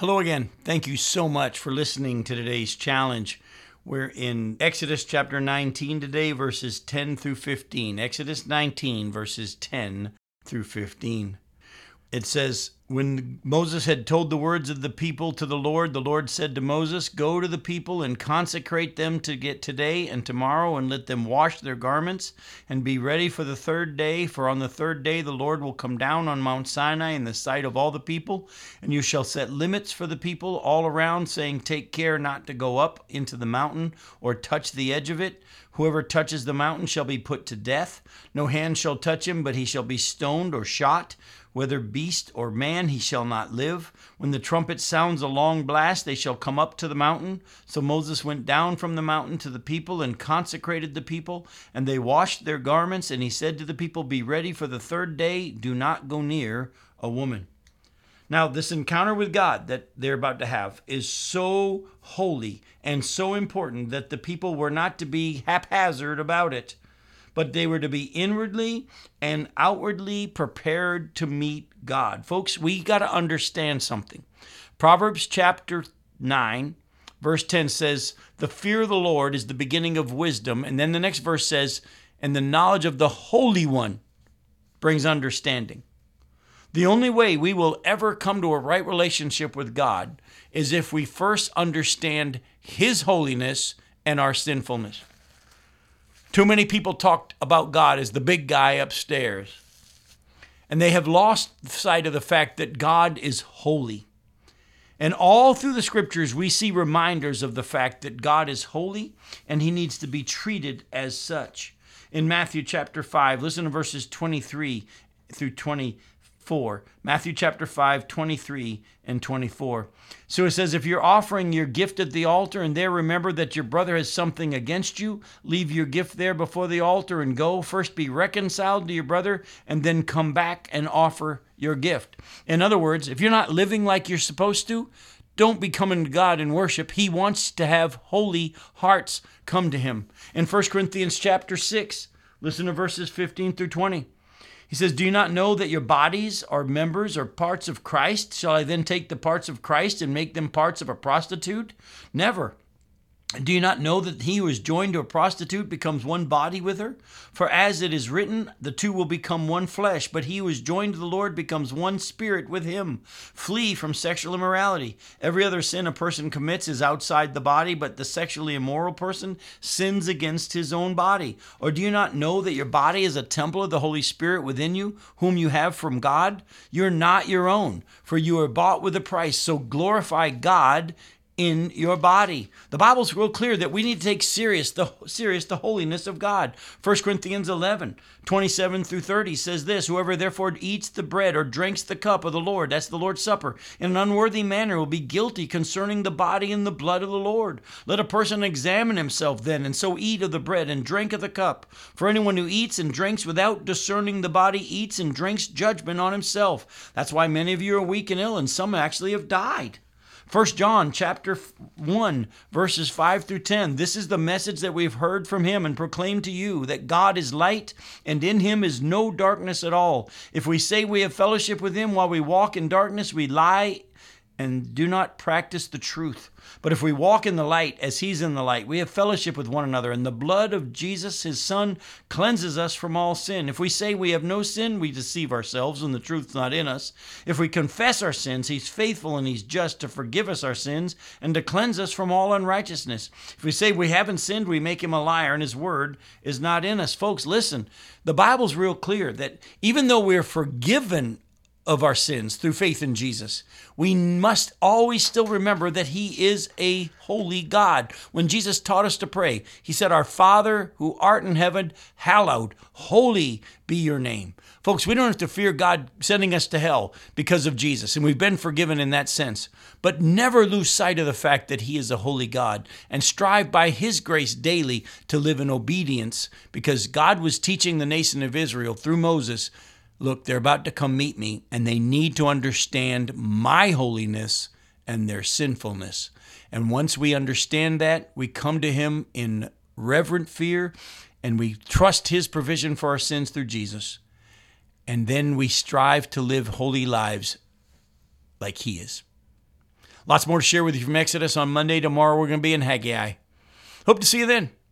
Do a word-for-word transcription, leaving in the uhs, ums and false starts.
Hello again. Thank you so much for listening to today's challenge. We're in Exodus chapter nineteen today, verses ten through fifteen. Exodus nineteen, verses ten through fifteen. It says, when Moses had told the words of the people to the Lord, the Lord said to Moses, "Go to the people and consecrate them to get today and tomorrow, and let them wash their garments and be ready for the third day. For on the third day the Lord will come down on Mount Sinai in the sight of all the people, and you shall set limits for the people all around, saying, take care not to go up into the mountain or touch the edge of it. Whoever touches the mountain shall be put to death. No hand shall touch him, but he shall be stoned or shot. Whether beast or man, he shall not live. When the trumpet sounds a long blast, they shall come up to the mountain." So Moses went down from the mountain to the people and consecrated the people, and they washed their garments. And he said to the people, "Be ready for the third day. Do not go near a woman." Now, this encounter with God that they're about to have is so holy and so important that the people were not to be haphazard about it, but they were to be inwardly and outwardly prepared to meet God. Folks, we got to understand something. Proverbs chapter nine, verse ten says, "The fear of the Lord is the beginning of wisdom." And then the next verse says, "And the knowledge of the Holy One brings understanding." The only way we will ever come to a right relationship with God is if we first understand His holiness and our sinfulness. Too many people talked about God as the big guy upstairs, and they have lost sight of the fact that God is holy. And all through the scriptures, we see reminders of the fact that God is holy and He needs to be treated as such. In Matthew chapter five, listen to verses twenty-three through twenty-four. Matthew chapter five, twenty-three and twenty-four. So it says, "If you're offering your gift at the altar and there remember that your brother has something against you, leave your gift there before the altar and go. First be reconciled to your brother and then come back and offer your gift." In other words, if you're not living like you're supposed to, don't be coming to God in worship. He wants to have holy hearts come to Him. In First Corinthians chapter six, listen to verses fifteen through twenty. He says, "Do you not know that your bodies are members or parts of Christ? Shall I then take the parts of Christ and make them parts of a prostitute? Never. Do you not know that he who is joined to a prostitute becomes one body with her? For as it is written, the two will become one flesh, but he who is joined to the Lord becomes one spirit with Him. Flee from sexual immorality. Every other sin a person commits is outside the body, but the sexually immoral person sins against his own body. Or do you not know that your body is a temple of the Holy Spirit within you, whom you have from God? You're not your own, for you are bought with a price. So glorify God in your body." The Bible's real clear that we need to take serious the serious the holiness of God. First Corinthians eleven, twenty-seven through thirty says this, "Whoever therefore eats the bread or drinks the cup of the Lord," that's the Lord's Supper, "in an unworthy manner will be guilty concerning the body and the blood of the Lord. Let a person examine himself then, and so eat of the bread and drink of the cup. For anyone who eats and drinks without discerning the body eats and drinks judgment on himself." That's why many of you are weak and ill, and some actually have died. First John chapter one, verses five through ten. "This is the message that we've heard from Him and proclaimed to you, that God is light, and in Him is no darkness at all. If we say we have fellowship with Him while we walk in darkness, we lie and do not practice the truth. But if we walk in the light as He's in the light, we have fellowship with one another, and the blood of Jesus, His Son, cleanses us from all sin. If we say we have no sin, we deceive ourselves, and the truth's not in us. If we confess our sins, He's faithful and He's just to forgive us our sins and to cleanse us from all unrighteousness. If we say we haven't sinned, we make Him a liar, and His word is not in us." Folks, listen, the Bible's real clear that even though we're forgiven of our sins through faith in Jesus, we must always still remember that He is a holy God. When Jesus taught us to pray, He said, "Our Father who art in heaven, hallowed, holy be your name." Folks, we don't have to fear God sending us to hell because of Jesus, and we've been forgiven in that sense. But never lose sight of the fact that He is a holy God, and strive by His grace daily to live in obedience, because God was teaching the nation of Israel through Moses, look, they're about to come meet me, and they need to understand my holiness and their sinfulness. And once we understand that, we come to Him in reverent fear, and we trust His provision for our sins through Jesus. And then we strive to live holy lives like He is. Lots more to share with you from Exodus on Monday. Tomorrow we're going to be in Haggai. Hope to see you then.